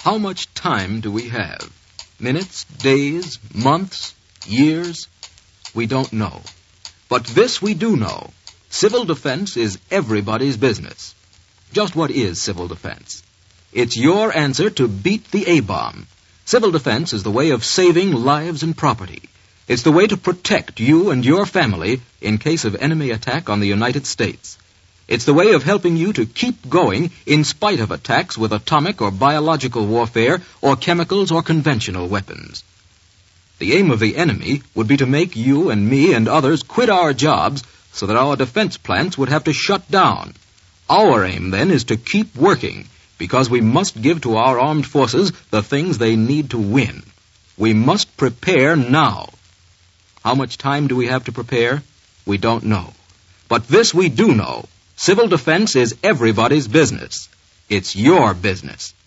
How much time do we have? Minutes, days, months, years? We don't know. But this we do know. Civil defense is everybody's business. Just what is civil defense? It's your answer to beat the A-bomb. Civil defense is the way of saving lives and property. It's the way to protect you and your family in case of enemy attack on the United States. It's the way of helping you to keep going in spite of attacks with atomic or biological warfare or chemicals or conventional weapons. The aim of the enemy would be to make you and me and others quit our jobs so that our defense plants would have to shut down. Our aim, then, is to keep working because we must give to our armed forces the things they need to win. We must prepare now. How much time do we have to prepare? We don't know. But this we do know. Civil defense is everybody's business. It's your business.